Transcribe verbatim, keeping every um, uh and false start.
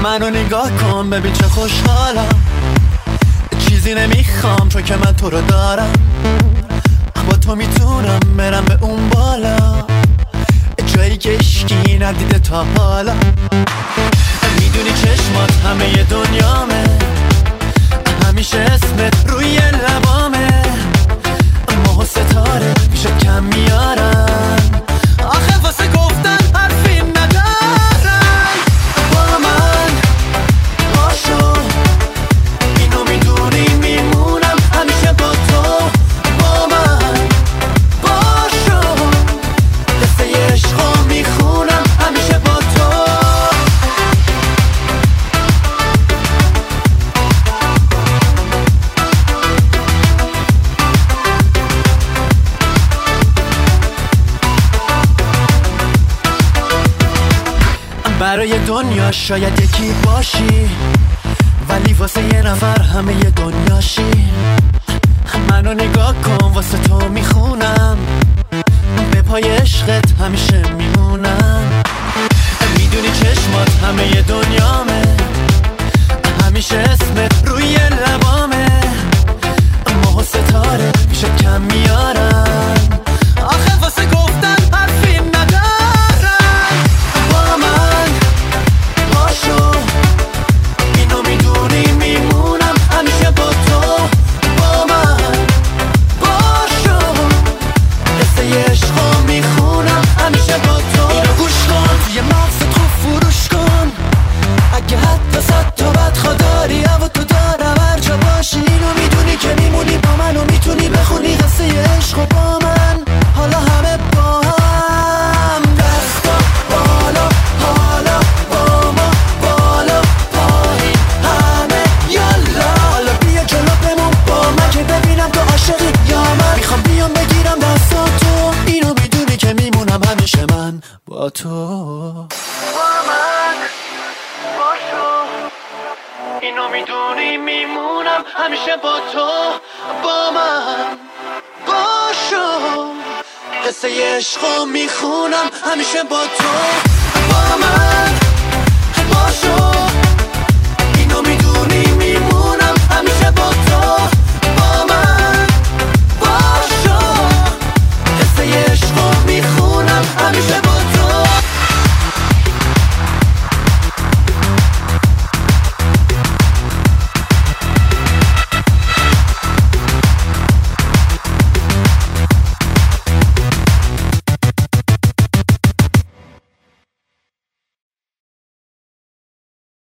منو نگاه کن ببین چه خوشحالم، چیزی نمیخوام چون که من تو رو دارم. با تو میتونم برم به اون بالا، جایی که اشکی ندیده تا حالا. میدونی چشمات همه ی دنیامه، همیشه اسمت روی لبامه. ماه و ستاره پیشت کم میارن، آخه واسه گفتن حرفی ندارن. با من باشو، اینو میدونی میمونم همیشه با تو. با من باشو، قصه عشقو میخونم همیشه با تو. برای دنیا شاید یکی باشی، ولی واسه یه نفر همه ی دنیاشی. منو نگاه کن واسه تو میخونم، به پای عشقت همیشه میمونم. میدونی چشمات همه ی دنیامه، همیشه اسمت روی لبامه. ماه و ستاره پیشت کم میارن، آخه واسه گفتن حرفی ندارن. با من باشو، اینو میدونی میمونم همیشه با تو. با من باشو، قصه عشقو میخونم همیشه با تو. اینو گوش کن، توی مغزت خوب فروش کن، اگه حتی صد تا بدخوا داری اما تو دارم هر جا باشی. اینو میدونی که میمونی با من و میتونی بخونی قصه عشقو با من. حالا همه با هم دستا بالا، حالا با ما بالا پایین همه یالا. حالا بیا جلو بمون با من که ببینم تو عاشقی یا من. میخوام بیام بگیرم دستاتو، اینو میدونی که میمونم همیشه من با تو. با من باشو، اینو میدونی میمونم همیشه با تو. با من باشو، قصه عشقو میخونم همیشه با تو. با من